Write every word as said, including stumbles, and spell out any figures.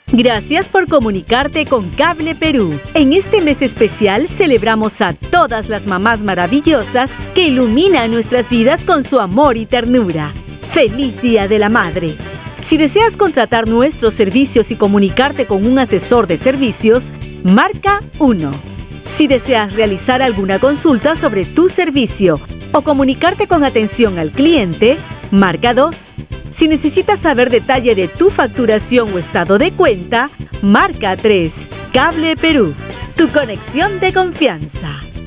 Gracias por comunicarte con Cable Perú. En este mes especial celebramos a todas las mamás maravillosas que iluminan nuestras vidas con su amor y ternura. ¡Feliz Día de la Madre! Si deseas contratar nuestros servicios y comunicarte con un asesor de servicios, marca uno. Si deseas realizar alguna consulta sobre tu servicio o comunicarte con atención al cliente, marca dos. Si necesitas saber detalle de tu facturación o estado de cuenta, marca tres. Cable Perú, tu conexión de confianza.